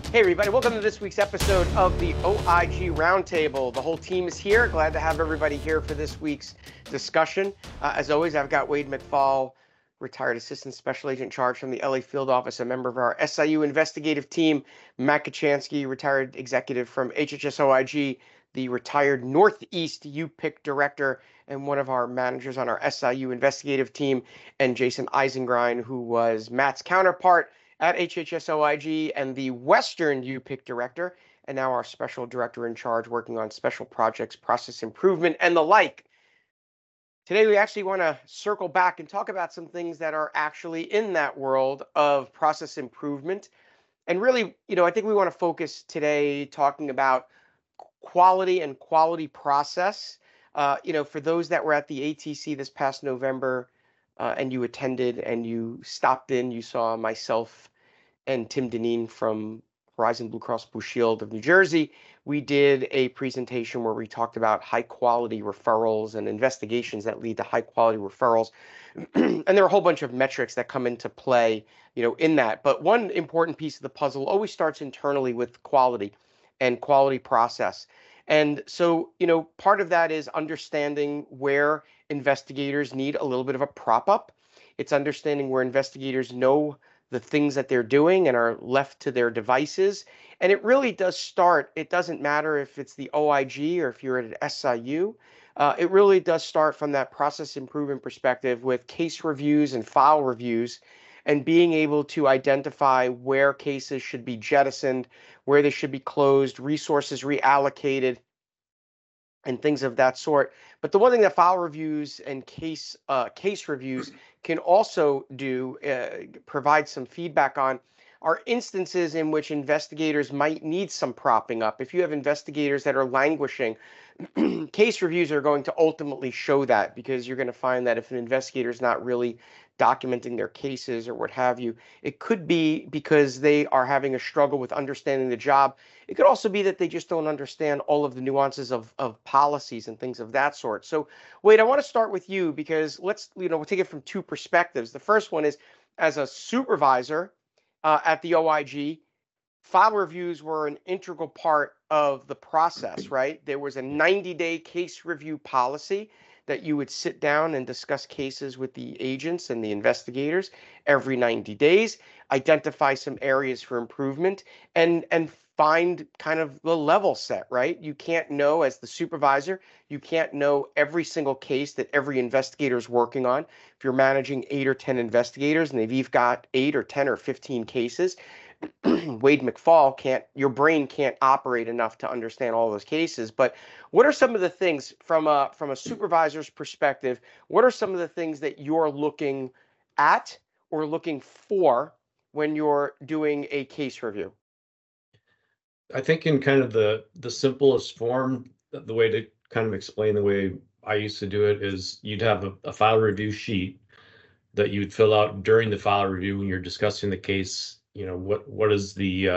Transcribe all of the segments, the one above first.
Hey, everybody, welcome to this week's episode of the OIG Roundtable. The whole team is here. Glad to have everybody here for this week's discussion. As always, I've got Wade McFall, retired Assistant Special Agent in Charge from the LA Field Office, a member of our SIU investigative team, Matt Kachansky, retired executive from HHS OIG, the retired Northeast UPIC Director, and one of our managers on our SIU investigative team, and Jason Eisengrein, who was Matt's counterpart at HHS OIG and the Western UPIC Director, and now our Special Director in Charge working on special projects, process improvement, and the like. Today, we actually want to circle back and talk about some things that are actually in that world of process improvement. And really, I think we want to focus today talking about quality and quality process. For those that were at the ATC this past November and you attended and you stopped in, you saw myself and Tim Deneen from Horizon Blue Cross Blue Shield of New Jersey. We did a presentation where we talked about high quality referrals and investigations that lead to high quality referrals. And there are a whole bunch of metrics that come into play, in that. But one important piece of the puzzle always starts internally with quality and quality process. And so, part of that is understanding where investigators need a little bit of a prop up. It's understanding where investigators know the things that they're doing and are left to their devices. And it really does start, it doesn't matter if it's the OIG or if you're at an SIU, it really does start from that process improvement perspective with case reviews and file reviews and being able to identify where cases should be jettisoned, where they should be closed, resources reallocated, and things of that sort. But the one thing that file reviews and case reviews can also do, provide some feedback on, are instances in which investigators might need some propping up. If you have investigators that are languishing, case reviews are going to ultimately show that, because you're going to find that if an investigator is not really documenting their cases or what have you, it could be because they are having a struggle with understanding the job. It could also be that they just don't understand all of the nuances of policies and things of that sort. So, Wade, I want to start with you because we'll take it from two perspectives. The first one is, as a supervisor at the OIG, file reviews were an integral part of the process, right? There was a 90-day case review policy that you would sit down and discuss cases with the agents and the investigators every 90 days, identify some areas for improvement, and find kind of the level set, right? You can't know, as the supervisor, you can't know every single case that every investigator is working on. If you're managing 8 or 10 investigators and they've got 8 or 10 or 15 cases, Wade McFall your brain can't operate enough to understand all those cases. But what are some of the things from a supervisor's perspective? What are some of the things that you're looking at or looking for when you're doing a case review? I think in kind of the simplest form, the way to kind of explain the way I used to do it is you'd have a file review sheet that you'd fill out during the file review when you're discussing the case. What is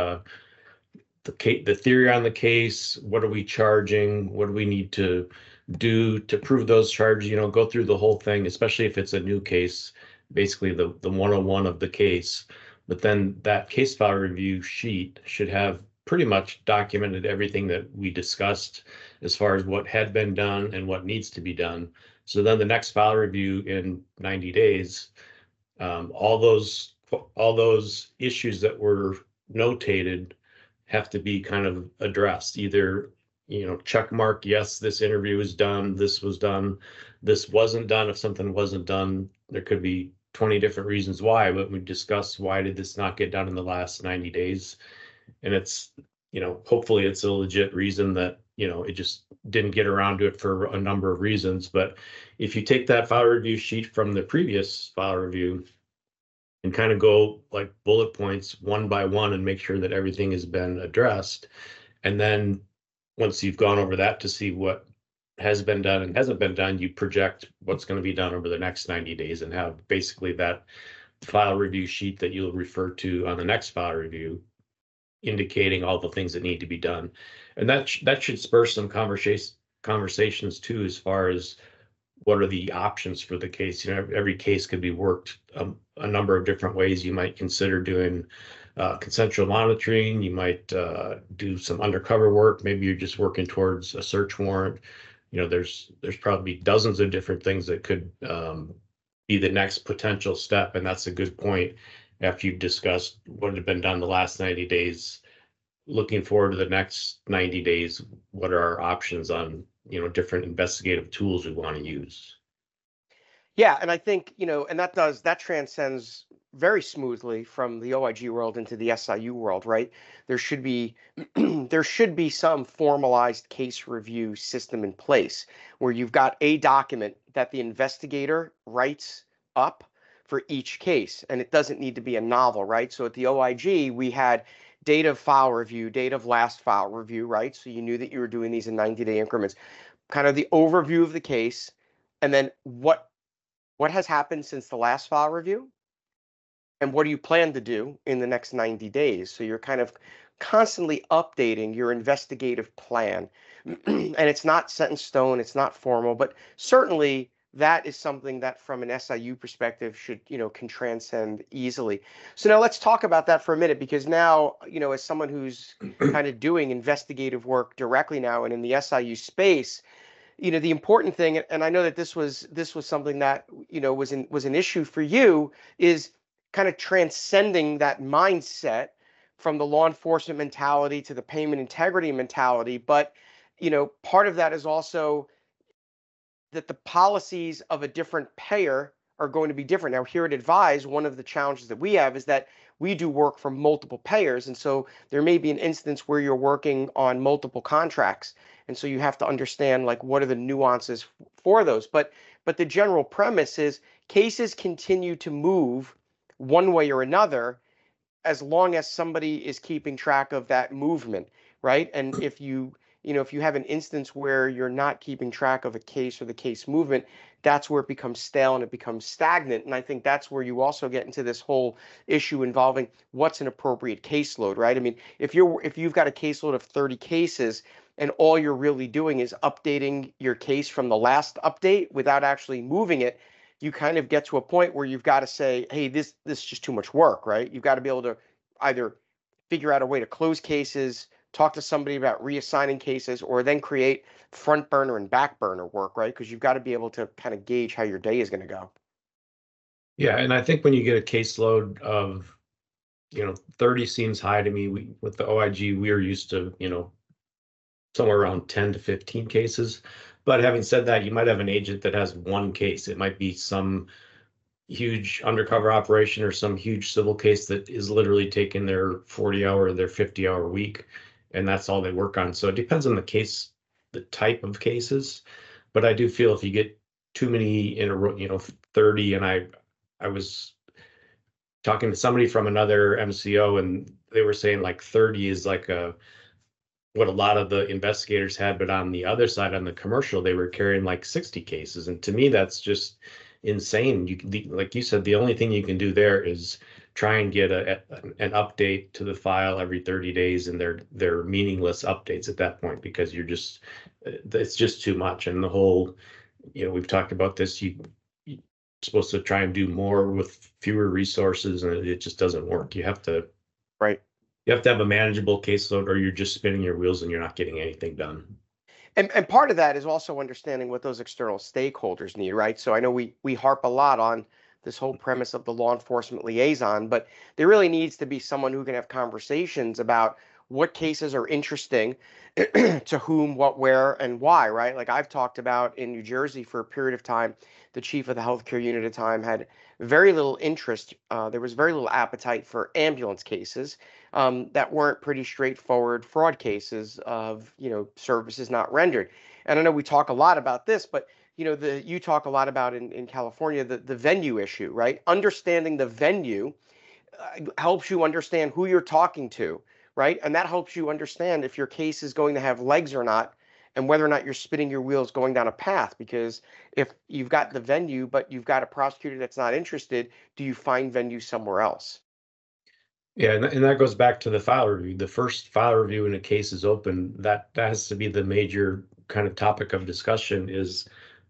the theory on the case? What are we charging? What do we need to do to prove those charges? Go through the whole thing, especially if it's a new case, basically the 101 of the case. But then that case file review sheet should have pretty much documented everything that we discussed as far as what had been done and what needs to be done. So then the next file review in 90 days, all those issues that were notated have to be kind of addressed. Either, check mark, yes, this interview is done, this was done, this wasn't done. If something wasn't done, there could be 20 different reasons why, but we discuss why did this not get done in the last 90 days. And it's, hopefully it's a legit reason that, it just didn't get around to it for a number of reasons. But if you take that file review sheet from the previous file review and kind of go like bullet points one by one and make sure that everything has been addressed. And then once you've gone over that to see what has been done and hasn't been done, you project what's going to be done over the next 90 days and have basically that file review sheet that you'll refer to on the next file review indicating all the things that need to be done. And that should spur some conversations too, as far as what are the options for the case. Every case could be worked a number of different ways. You might consider doing consensual monitoring. You might do some undercover work. Maybe you're just working towards a search warrant. There's probably dozens of different things that could be the next potential step. And that's a good point. After you've discussed what had been done the last 90 days, looking forward to the next 90 days, what are our options on, different investigative tools we want to use? Yeah, and I think, and that transcends very smoothly from the OIG world into the SIU world, right? There should be there should be some formalized case review system in place where you've got a document that the investigator writes up for each case, and it doesn't need to be a novel, right? So at the OIG, we had date of file review, date of last file review, right? So you knew that you were doing these in 90-day increments, kind of the overview of the case, and then what has happened since the last file review, and what do you plan to do in the next 90 days? So you're kind of constantly updating your investigative plan. And it's not set in stone, it's not formal, but certainly that is something that from an SIU perspective should, can transcend easily. So now let's talk about that for a minute, because now, as someone who's kind of doing investigative work directly now and in the SIU space, the important thing, and I know that this was something that was an issue for you, is kind of transcending that mindset from the law enforcement mentality to the payment integrity mentality. But part of that is also that the policies of a different payer are going to be different. Now, here at Advise, one of the challenges that we have is that we do work for multiple payers. And so there may be an instance where you're working on multiple contracts. And so you have to understand, like, what are the nuances for those. But the general premise is cases continue to move one way or another as long as somebody is keeping track of that movement, right? And if you have an instance where you're not keeping track of a case or the case movement, that's where it becomes stale and it becomes stagnant. And I think that's where you also get into this whole issue involving what's an appropriate caseload, right? I mean, if you've got a caseload of 30 cases and all you're really doing is updating your case from the last update without actually moving it, you kind of get to a point where you've got to say, hey, this is just too much work, right? You've got to be able to either figure out a way to close cases, talk to somebody about reassigning cases, or then create front burner and back burner work, right? Because you've got to be able to kind of gauge how your day is going to go. Yeah, and I think when you get a caseload of, 30 seems high to me. With the OIG, we are used to, somewhere around 10 to 15 cases. But having said that, you might have an agent that has one case. It might be some huge undercover operation or some huge civil case that is literally taking their 40-hour or their 50-hour week, and that's all they work on. So it depends on the case, the type of cases. But I do feel if you get too many in a row, 30, and I was talking to somebody from another MCO, and they were saying like 30 is like what a lot of the investigators had, but on the other side, on the commercial, they were carrying like 60 cases. And to me, that's just insane. Like you said, the only thing you can do there is try and get an update to the file every 30 days, and they're meaningless updates at that point, because it's just too much. And the whole, we've talked about this, you're supposed to try and do more with fewer resources, and it just doesn't work. You have to have a manageable caseload, or you're just spinning your wheels and you're not getting anything done. And part of that is also understanding what those external stakeholders need, right? So I know we harp a lot on this whole premise of the law enforcement liaison, but there really needs to be someone who can have conversations about what cases are interesting to whom, what, where, and why, right? Like I've talked about in New Jersey for a period of time, the chief of the healthcare unit at the time had very little interest. There was very little appetite for ambulance cases that weren't pretty straightforward fraud cases of, services not rendered. And I know we talk a lot about this, but you talk a lot about in California, the venue issue, right? Understanding the venue helps you understand who you're talking to, right? And that helps you understand if your case is going to have legs or not, and whether or not you're spinning your wheels going down a path. Because if you've got the venue, but you've got a prosecutor that's not interested, do you find venue somewhere else? Yeah, and that goes back to the file review. The first file review when a case is open, that has to be the major kind of topic of discussion is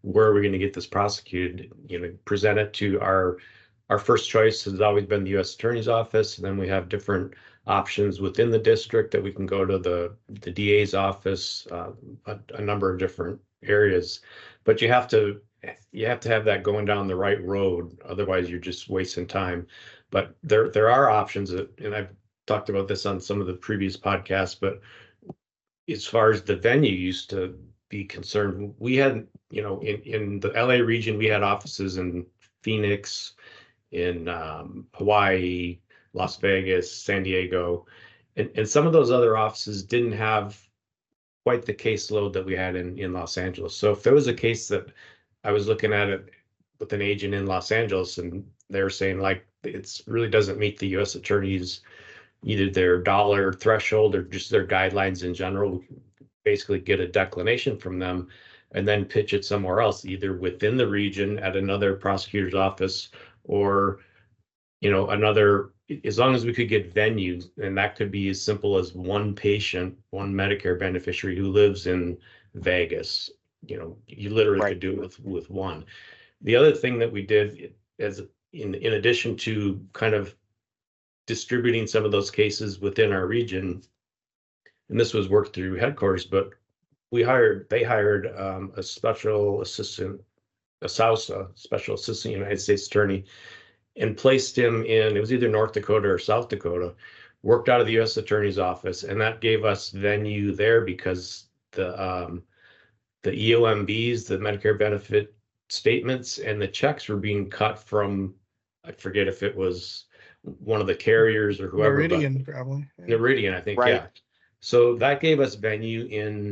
where are we going to get this prosecuted? Present it to our first choice has always been the U.S. Attorney's Office, and then we have different options within the district that we can go to the DA's office, a number of different areas. But you have to have that going down the right road, otherwise you're just wasting time. But there are options, and I've talked about this on some of the previous podcasts, but as far as the venue used to be concerned, we had, in the LA region, we had offices in Phoenix, in Hawaii, Las Vegas, San Diego, and some of those other offices didn't have quite the caseload that we had in Los Angeles. So if there was a case that I was looking at it with an agent in Los Angeles and they're saying like it really doesn't meet the U.S. attorney's either their dollar threshold or just their guidelines in general, we basically get a declination from them and then pitch it somewhere else, either within the region at another prosecutor's office or, another, as long as we could get venues, and that could be as simple as one patient, one Medicare beneficiary who lives in Vegas. You literally could do it with one. The other thing that we did as in addition to kind of distributing some of those cases within our region, and this was worked through headquarters, but they hired a special assistant, a SAUSA, special assistant United States attorney, and placed him in, it was either North Dakota or South Dakota, worked out of the U.S. Attorney's Office, and that gave us venue there because the EOMBs, the Medicare benefit statements, and the checks were being cut from, I forget if it was one of the carriers or whoever. Meridian, probably. Yeah. Meridian, I think, right. Yeah. So that gave us venue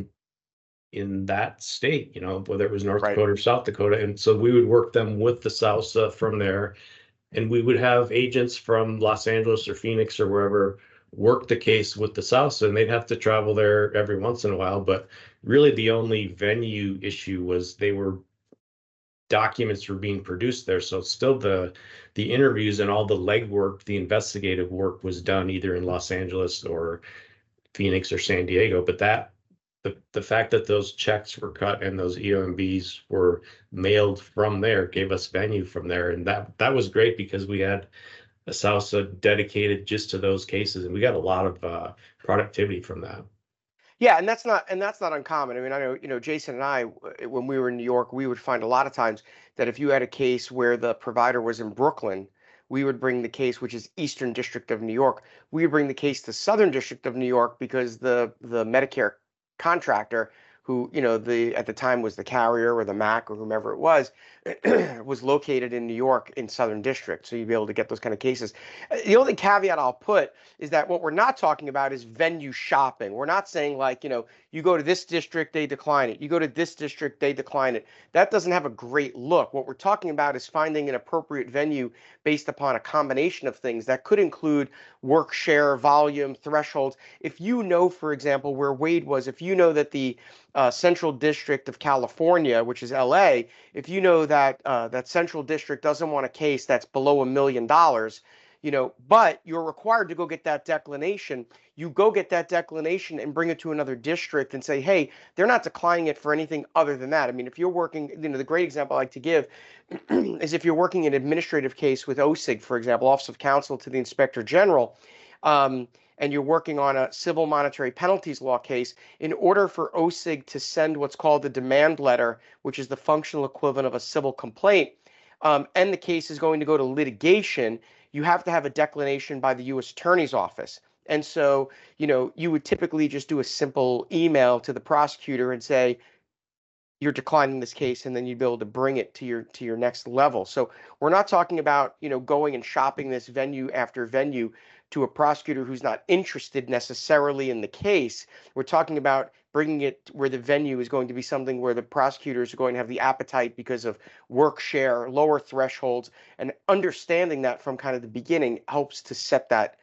in that state, whether it was North Dakota or South Dakota. And so we would work them with the SAUSA from there. And we would have agents from Los Angeles or Phoenix or wherever work the case with the SAUSA, and they'd have to travel there every once in a while. But really the only venue issue was documents were being produced there. So still the interviews and all the legwork, the investigative work was done either in Los Angeles or Phoenix or San Diego. But the fact that those checks were cut and those EOMBs were mailed from there gave us venue from there. And that was great because we had a SAUSA dedicated just to those cases, and we got a lot of productivity from that. Yeah, and that's not uncommon. I mean, I know, Jason and I, when we were in New York, we would find a lot of times that if you had a case where the provider was in Brooklyn, we would bring the case, which is Eastern District of New York. We would bring the case to Southern District of New York because the Medicare contractor, who at the time was the carrier or the MAC or whomever it was located in New York in Southern District. So you'd be able to get those kind of cases. The only caveat I'll put is that what we're not talking about is venue shopping. We're not saying like, you go to this district, they decline it. You go to this district, they decline it. That doesn't have a great look. What we're talking about is finding an appropriate venue based upon a combination of things that could include work share, volume, thresholds. If for example, where Wade was, if that the Central District of California, which is LA, if that Central District doesn't want a case that's below $1 million, but you're required to go get that declination, you go get that declination and bring it to another district and say, hey, they're not declining it for anything other than that. I mean, if you're working, the great example I like to give is if you're working an administrative case with OSIG, for example, Office of Counsel to the Inspector General, and you're working on a civil monetary penalties law case, in order for OSIG to send what's called the demand letter, which is the functional equivalent of a civil complaint, and the case is going to go to litigation, you have to have a declination by the U.S. Attorney's Office. And so, you would typically just do a simple email to the prosecutor and say, you're declining this case, and then you'd be able to bring it to your next level. So we're not talking about, going and shopping this venue after venue to a prosecutor who's not interested necessarily in the case. We're talking about bringing it where the venue is going to be something where the prosecutors are going to have the appetite because of work share, lower thresholds, and understanding that from kind of the beginning helps to set that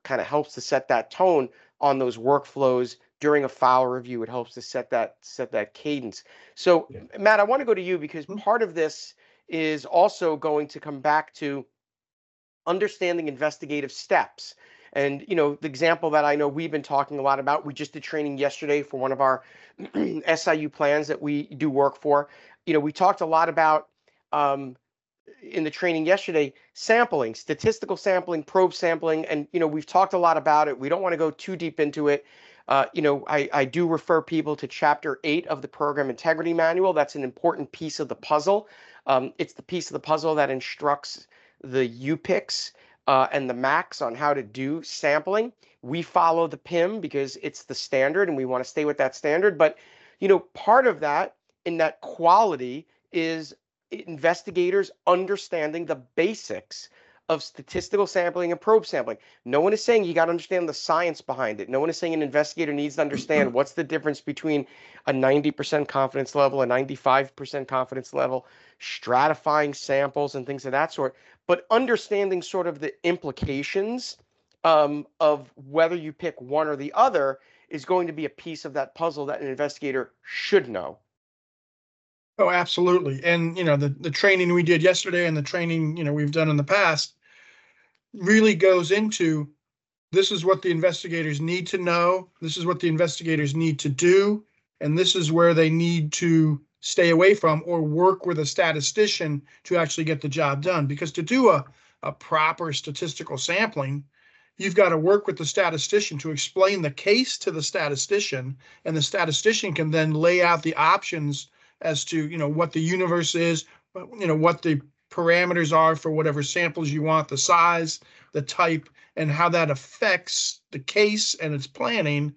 tone on those workflows during a file review. It helps to set that cadence. So, yeah. Matt, I want to go to you because part of this is also going to come back to understanding investigative steps. And, the example that I know we've been talking a lot about, we just did training yesterday for one of our SIU plans that we do work for. We talked a lot about in the training yesterday, sampling, statistical sampling, probe sampling, and we've talked a lot about it. We don't want to go too deep into it. I do refer people to Chapter 8 of the Program Integrity Manual. That's an important piece of the puzzle. It's the piece of the puzzle that instructs the UPICs and the MACs on how to do sampling. We follow the PIM because it's the standard, and we want to stay with that standard. But part of that in that quality is investigators understanding the basics of statistical sampling and probe sampling. No one is saying you got to understand the science behind it. No one is saying an investigator needs to understand what's the difference between a 90% confidence level, a 95% confidence level, stratifying samples and things of that sort, but understanding sort of the implications of whether you pick one or the other is going to be a piece of that puzzle that an investigator should know. Oh, absolutely. And, the training we did yesterday and the training, we've done in the past really goes into, this is what the investigators need to know. This is what the investigators need to do. And this is where they need to stay away from or work with a statistician to actually get the job done. Because to do a proper statistical sampling, you've got to work with the statistician to explain the case to the statistician, and the statistician can then lay out the options as to, what the universe is, what the parameters are for whatever samples you want, the size, the type, and how that affects the case and its planning,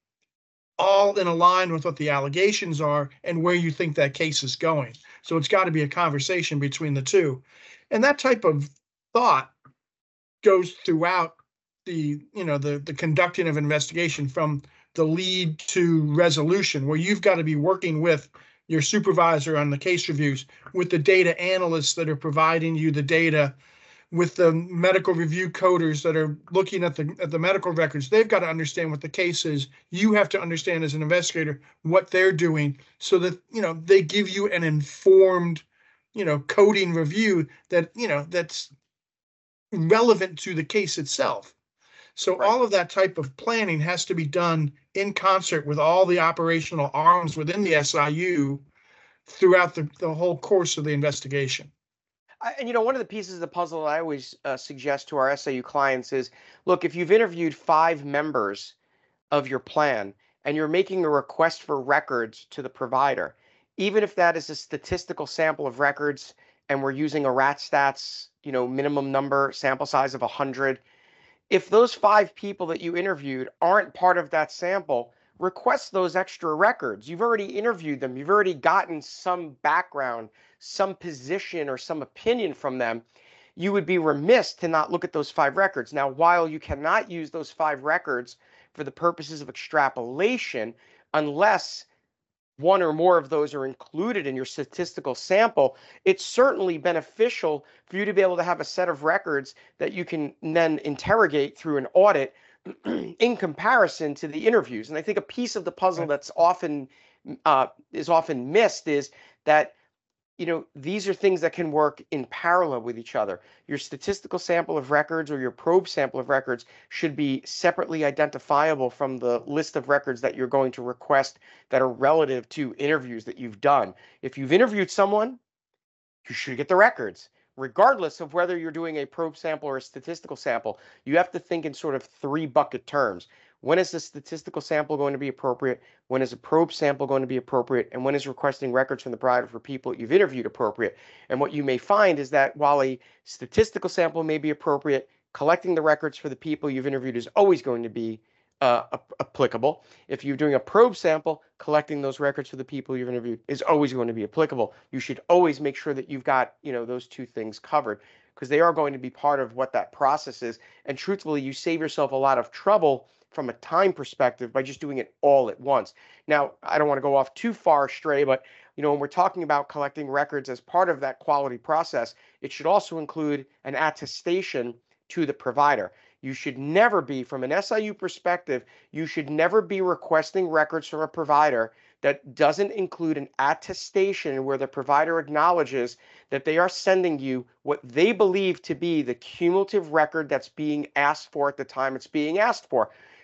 all in line with what the allegations are and where you think that case is going. So it's got to be a conversation between the two. And that type of thought goes throughout the conducting of investigation, from the lead to resolution, where you've got to be working with your supervisor on the case reviews, with the data analysts that are providing you the data, with the medical review coders that are looking at the medical records. They've got to understand what the case is. You have to understand as an investigator what they're doing, so that they give you an informed coding review that that's relevant to the case itself. So Right. all of that type of planning has to be done in concert with all the operational arms within the SIU throughout the whole course of the investigation. And one of the pieces of the puzzle I always suggest to our SIU clients is, look, if you've interviewed 5 members of your plan and you're making a request for records to the provider, even if that is a statistical sample of records and we're using a RATstats, minimum number sample size of 100, if those 5 people that you interviewed aren't part of that sample, request those extra records. You've already interviewed them. You've already gotten some background, some position, or some opinion from them. You would be remiss to not look at those 5 records. Now, while you cannot use those 5 records for the purposes of extrapolation, unless one or more of those are included in your statistical sample, it's certainly beneficial for you to be able to have a set of records that you can then interrogate through an audit in comparison to the interviews. And I think a piece of the puzzle that's often missed is that these are things that can work in parallel with each other. Your statistical sample of records or your probe sample of records should be separately identifiable from the list of records that you're going to request that are relative to interviews that you've done. If you've interviewed someone, you should get the records. Regardless of whether you're doing a probe sample or a statistical sample, you have to think in sort of 3 bucket terms. When is the statistical sample going to be appropriate? When is a probe sample going to be appropriate? And when is requesting records from the provider for people you've interviewed appropriate? And what you may find is that while a statistical sample may be appropriate, collecting the records for the people you've interviewed is always going to be applicable. If you're doing a probe sample, collecting those records for the people you've interviewed is always going to be applicable. You should always make sure that you've got, those 2 things covered, because they are going to be part of what that process is. And truthfully, you save yourself a lot of trouble from a time perspective by just doing it all at once. Now, I don't want to go off too far astray, but when we're talking about collecting records as part of that quality process, it should also include an attestation to the provider. You should never be, from an SIU perspective, you should never be requesting records from a provider that doesn't include an attestation where the provider acknowledges that they are sending you what they believe to be the cumulative record that's being asked for at the time it's being asked for.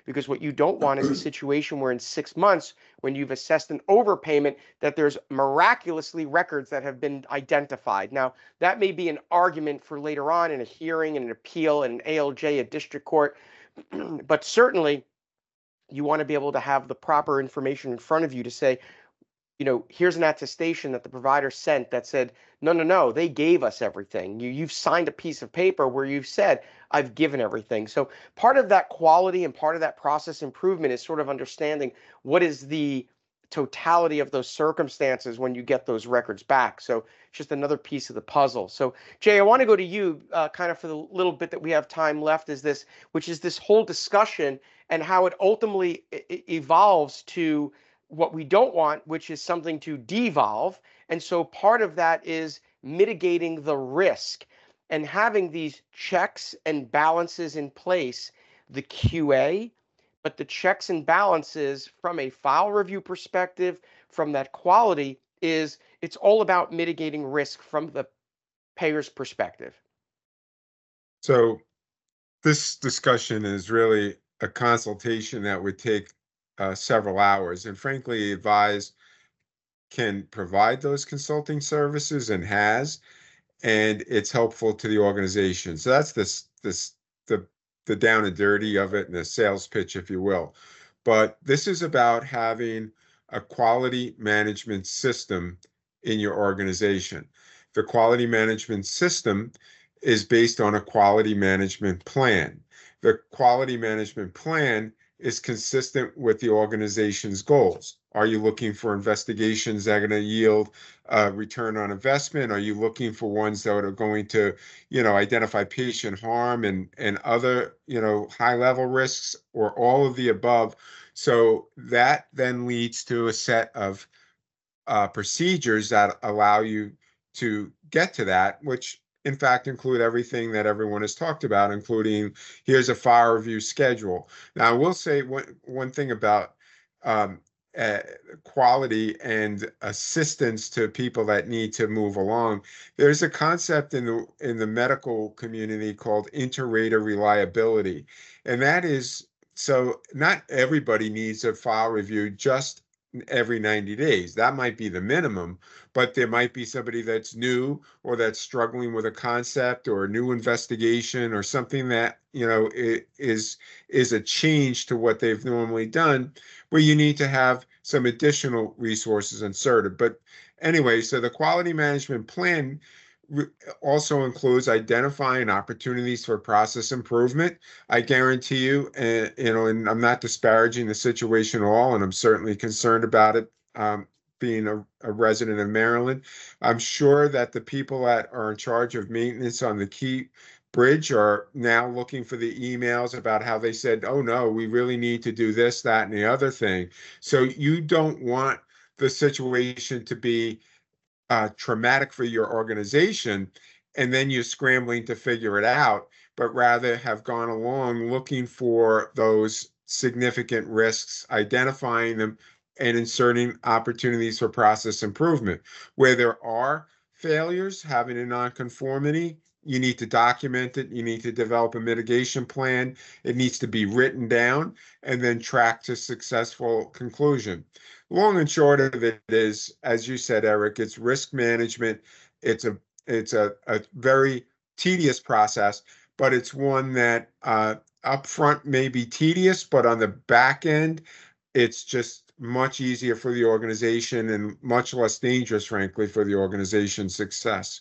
because what you don't want is a situation where in 6 months, when you've assessed an overpayment, that there's miraculously records that have been identified. Now, that may be an argument for later on in a hearing and an appeal and an ALJ, a district court, but certainly you want to be able to have the proper information in front of you to say, here's an attestation that the provider sent that said, no, they gave us everything. You've signed a piece of paper where you've said, I've given everything. So part of that quality and part of that process improvement is sort of understanding what is the totality of those circumstances when you get those records back. So it's just another piece of the puzzle. So Jay, I want to go to you kind of for the little bit that we have time left, which is this whole discussion and how it ultimately evolves to what we don't want, which is something to devolve. And so part of that is mitigating the risk and having these checks and balances in place, the QA, but the checks and balances from a file review perspective, from that quality, it's all about mitigating risk from the payer's perspective. So this discussion is really a consultation that would take several hours, and frankly, Advise can provide those consulting services and has, and it's helpful to the organization. So that's the down and dirty of it and the sales pitch, if you will. But this is about having a quality management system in your organization. The quality management system is based on a quality management plan. The quality management plan is consistent with the organization's goals. Are you looking for investigations that are going to yield a return on investment? Are you looking for ones that are going to, identify patient harm and other, high-level risks, or all of the above? So that then leads to a set of procedures that allow you to get to that, which in fact include everything that everyone has talked about, including here's a file review schedule. Now, I will say one thing about quality and assistance to people that need to move along. There's a concept in the medical community called inter-rater reliability, and that is, so not everybody needs a file review just every 90 days. That might be the minimum, but there might be somebody that's new or that's struggling with a concept or a new investigation or something that, is a change to what they've normally done, where you need to have some additional resources inserted. But anyway, so the quality management plan also includes identifying opportunities for process improvement. I guarantee you, and I'm not disparaging the situation at all, and I'm certainly concerned about it, being a resident of Maryland. I'm sure that the people that are in charge of maintenance on the Key Bridge are now looking for the emails about how they said, oh no, we really need to do this, that, and the other thing. So you don't want the situation to be traumatic for your organization, and then you're scrambling to figure it out, but rather have gone along looking for those significant risks, identifying them, and inserting opportunities for process improvement. Where there are failures, having a nonconformity, you need to document it. You need to develop a mitigation plan. It needs to be written down and then track to successful conclusion. Long and short of it is, as you said, Eric, it's risk management. It's a very tedious process, but it's one that up front may be tedious, but on the back end, it's just much easier for the organization and much less dangerous, frankly, for the organization's success.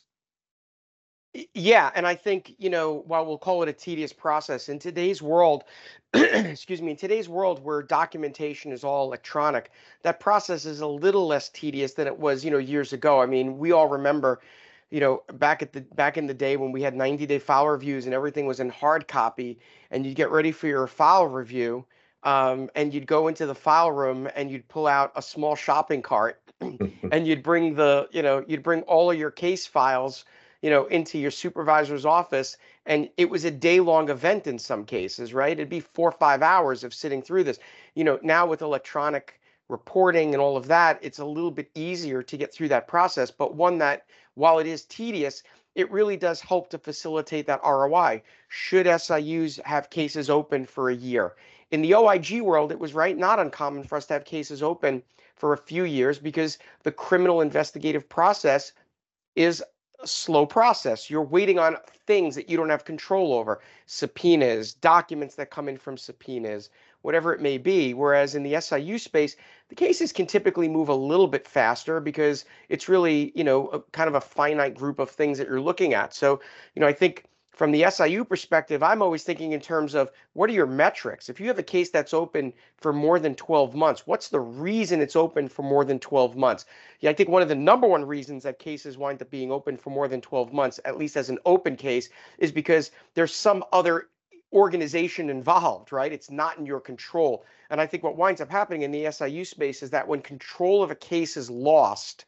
Yeah, and I think, while we'll call it a tedious process, in today's world, excuse me, in today's world where documentation is all electronic, that process is a little less tedious than it was, years ago. I mean, we all remember, back in the day when we had 90-day file reviews and everything was in hard copy, and you'd get ready for your file review, and you'd go into the file room and you'd pull out a small shopping cart and you'd bring all of your case files into your supervisor's office, and it was a day-long event in some cases, right? It'd be 4 or 5 hours of sitting through this. Now with electronic reporting and all of that, it's a little bit easier to get through that process, but one that, while it is tedious, it really does help to facilitate that ROI. Should SIUs have cases open for a year? In the OIG world, it was not uncommon for us to have cases open for a few years because the criminal investigative process is a slow process. You're waiting on things that you don't have control over, subpoenas, documents that come in from subpoenas, whatever it may be. Whereas in the SIU space, the cases can typically move a little bit faster because it's really, kind of a finite group of things that you're looking at. So, I think from the SIU perspective, I'm always thinking in terms of what are your metrics? If you have a case that's open for more than 12 months, what's the reason it's open for more than 12 months? Yeah, I think one of the number one reasons that cases wind up being open for more than 12 months, at least as an open case, is because there's some other organization involved, right? It's not in your control. And I think what winds up happening in the SIU space is that when control of a case is lost,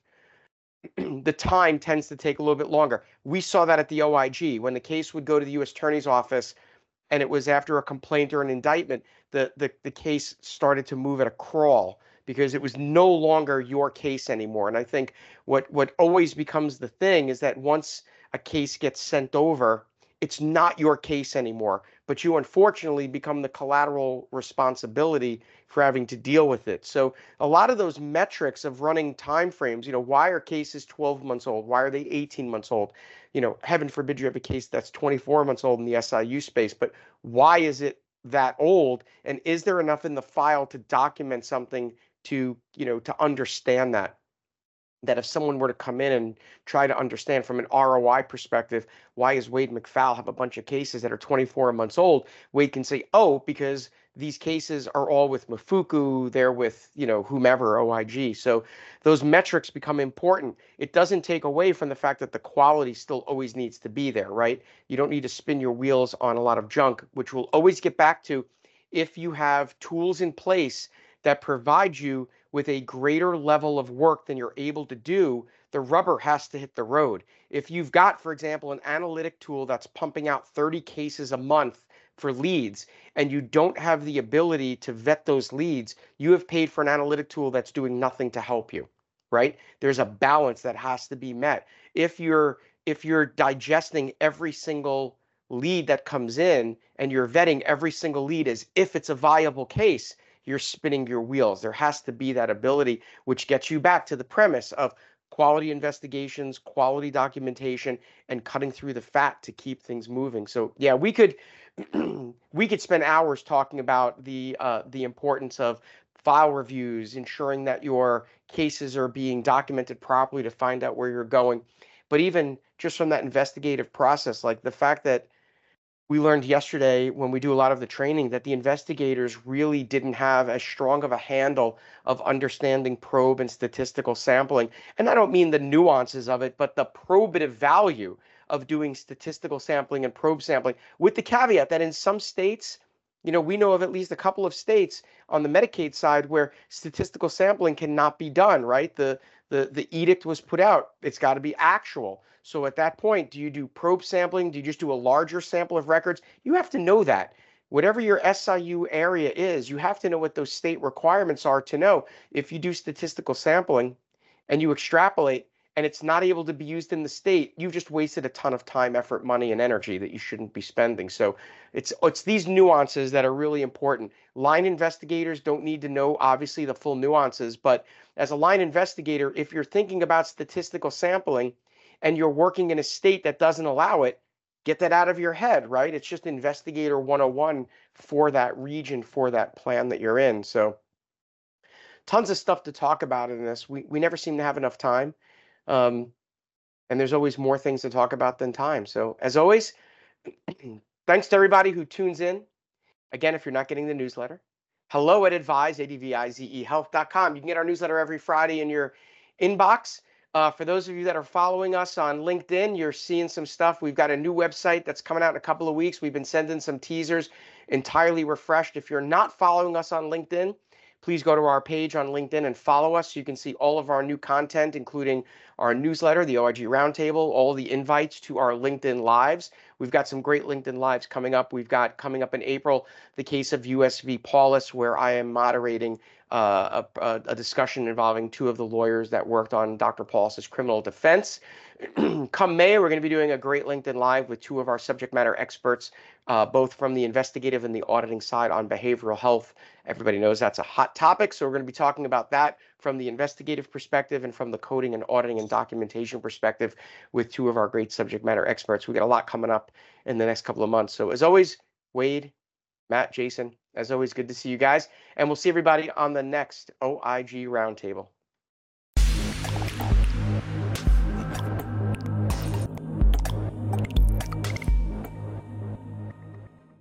the time tends to take a little bit longer. We saw that at the OIG when the case would go to the U.S. Attorney's Office and it was after a complaint or an indictment, the case started to move at a crawl because it was no longer your case anymore. And I think what always becomes the thing is that once a case gets sent over, it's not your case anymore, but you unfortunately become the collateral responsibility for having to deal with it. So a lot of those metrics of running timeframes, why are cases 12 months old? Why are they 18 months old? Heaven forbid you have a case that's 24 months old in the SIU space, but why is it that old? And is there enough in the file to document something to understand that if someone were to come in and try to understand from an ROI perspective, why does Wade McFall have a bunch of cases that are 24 months old? Wade can say, oh, because these cases are all with Mafuku, they're with, whomever, OIG. So those metrics become important. It doesn't take away from the fact that the quality still always needs to be there, right? You don't need to spin your wheels on a lot of junk, which will always get back to if you have tools in place that provide you with a greater level of work than you're able to do, the rubber has to hit the road. If you've got, for example, an analytic tool that's pumping out 30 cases a month for leads, and you don't have the ability to vet those leads, you have paid for an analytic tool that's doing nothing to help you, right? There's a balance that has to be met. If you're digesting every single lead that comes in and you're vetting every single lead as if it's a viable case, you're spinning your wheels. There has to be that ability, which gets you back to the premise of quality investigations, quality documentation, and cutting through the fat to keep things moving. So yeah, we could spend hours talking about the importance of file reviews, ensuring that your cases are being documented properly to find out where you're going. But even just from that investigative process, like the fact that we learned yesterday when we do a lot of the training that the investigators really didn't have as strong of a handle of understanding probe and statistical sampling. And I don't mean the nuances of it, but the probative value of doing statistical sampling and probe sampling, with the caveat that in some states, we know of at least a couple of states on the Medicaid side where statistical sampling cannot be done, right? The edict was put out. It's got to be actual. So at that point, do you do probe sampling? Do you just do a larger sample of records? You have to know that. Whatever your SIU area is, you have to know what those state requirements are to know if you do statistical sampling and you extrapolate and it's not able to be used in the state, you've just wasted a ton of time, effort, money, and energy that you shouldn't be spending. So it's these nuances that are really important. Line investigators don't need to know, obviously, the full nuances, but as a line investigator, if you're thinking about statistical sampling and you're working in a state that doesn't allow it, get that out of your head, right? It's just investigator 101 for that region, for that plan that you're in. So tons of stuff to talk about in this. We never seem to have enough time. And there's always more things to talk about than time. So as always, thanks to everybody who tunes in. Again, if you're not getting the newsletter, hello at advise, ADVIZE health.com. You can get our newsletter every Friday in your inbox. For those of you that are following us on LinkedIn, you're seeing some stuff. We've got a new website that's coming out in a couple of weeks. We've been sending some teasers, entirely refreshed. If you're not following us on LinkedIn, please go to our page on LinkedIn and follow us so you can see all of our new content, including our newsletter, the OIG Roundtable, all the invites to our LinkedIn Lives. We've got some great LinkedIn Lives coming up. We've got coming up in April the case of US v. Paulus, where I am moderating a discussion involving two of the lawyers that worked on Dr. Paulus's criminal defense. Come May, we're going to be doing a great LinkedIn Live with two of our subject matter experts, both from the investigative and the auditing side on behavioral health. Everybody knows that's a hot topic, so we're going to be talking about that from the investigative perspective and from the coding and auditing and documentation perspective with two of our great subject matter experts. We got a lot coming up in the next couple of months. So as always, Wade, Matt, Jason, as always, good to see you guys. And we'll see everybody on the next OIG Roundtable.